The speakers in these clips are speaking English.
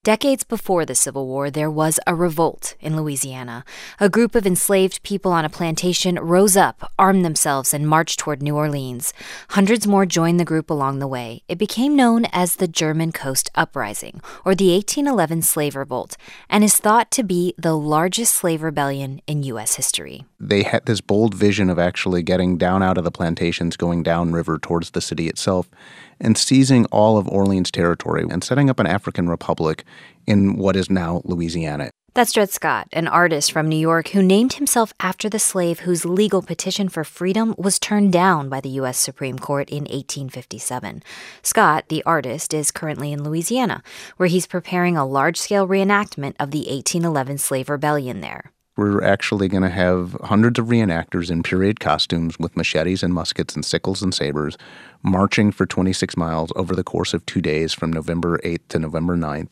Decades before the Civil War, there was a revolt in Louisiana. A group of enslaved people on a plantation rose up, armed themselves, and marched toward New Orleans. Hundreds more joined the group along the way. It became known as the German Coast Uprising, or the 1811 Slave Revolt, and is thought to be the largest slave rebellion in U.S. history. They had this bold vision of actually getting down out of the plantations, going downriver towards the city itself, and seizing all of Orleans territory and setting up an African republic in what is now Louisiana. That's Dred Scott, an artist from New York who named himself after the slave whose legal petition for freedom was turned down by the U.S. Supreme Court in 1857. Scott, the artist, is currently in Louisiana, where he's preparing a large-scale reenactment of the 1811 slave rebellion there. We're actually going to have hundreds of reenactors in period costumes with machetes and muskets and sickles and sabers marching for 26 miles over the course of 2 days from November 8th to November 9th.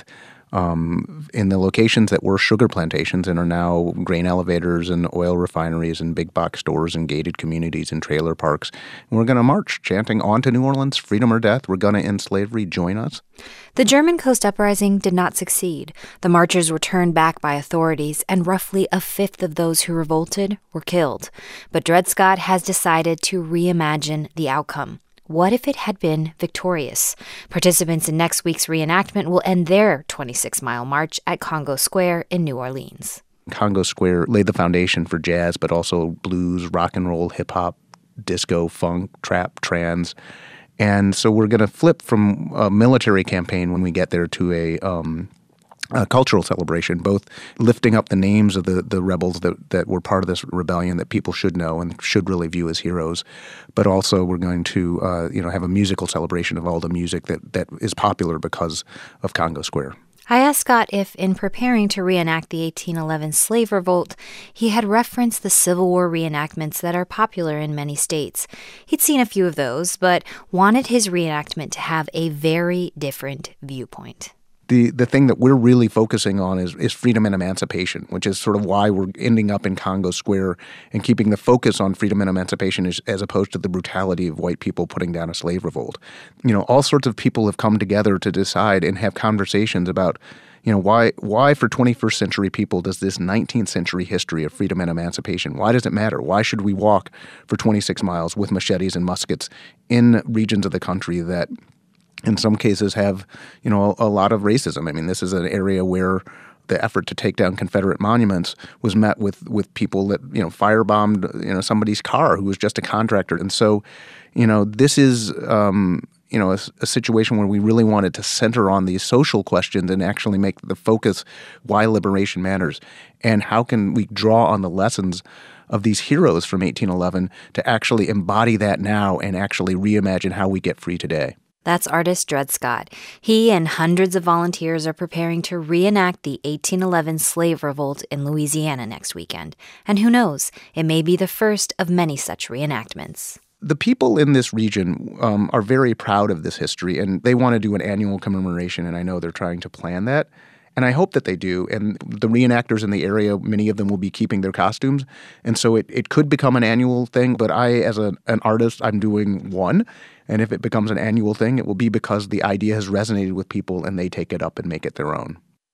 In the locations that were sugar plantations and are now grain elevators and oil refineries and big box stores and gated communities and trailer parks. And we're going to march, chanting, "On to New Orleans, freedom or death. We're going to end slavery. Join us." The German Coast Uprising did not succeed. The marchers were turned back by authorities, and roughly a fifth of those who revolted were killed. But Dred Scott has decided to reimagine the outcome. What if it had been victorious? Participants in next week's reenactment will end their 26-mile march at Congo Square in New Orleans. Congo Square laid the foundation for jazz, but also blues, rock and roll, hip-hop, disco, funk, trap, trance. And so we're going to flip from a military campaign when we get there to a cultural celebration, both lifting up the names of the rebels that were part of this rebellion that people should know and should really view as heroes, but also we're going to have a musical celebration of all the music that is popular because of Congo Square. I asked Scott if, in preparing to reenact the 1811 slave revolt, he had referenced the Civil War reenactments that are popular in many states. He'd seen a few of those, but wanted his reenactment to have a very different viewpoint. The thing that we're really focusing on is freedom and emancipation, which is sort of why we're ending up in Congo Square and keeping the focus on freedom and emancipation as opposed to the brutality of white people putting down a slave revolt. All sorts of people have come together to decide and have conversations about, why for 21st century people does this 19th century history of freedom and emancipation, why does it matter? Why should we walk for 26 miles with machetes and muskets in regions of the country that in some cases have, a lot of racism? I mean, this is an area where the effort to take down Confederate monuments was met with people that, firebombed, somebody's car who was just a contractor. And so, this is, a situation where we really wanted to center on these social questions and actually make the focus why liberation matters and how can we draw on the lessons of these heroes from 1811 to actually embody that now and actually reimagine how we get free today. That's artist Dred Scott. He and hundreds of volunteers are preparing to reenact the 1811 slave revolt in Louisiana next weekend. And who knows, it may be the first of many such reenactments. The people in this region are very proud of this history, and they want to do an annual commemoration, and I know they're trying to plan that. And I hope that they do. And the reenactors in the area, many of them will be keeping their costumes. And so it could become an annual thing. But I, as an artist, I'm doing one. And if it becomes an annual thing, it will be because the idea has resonated with people and they take it up and make it their own.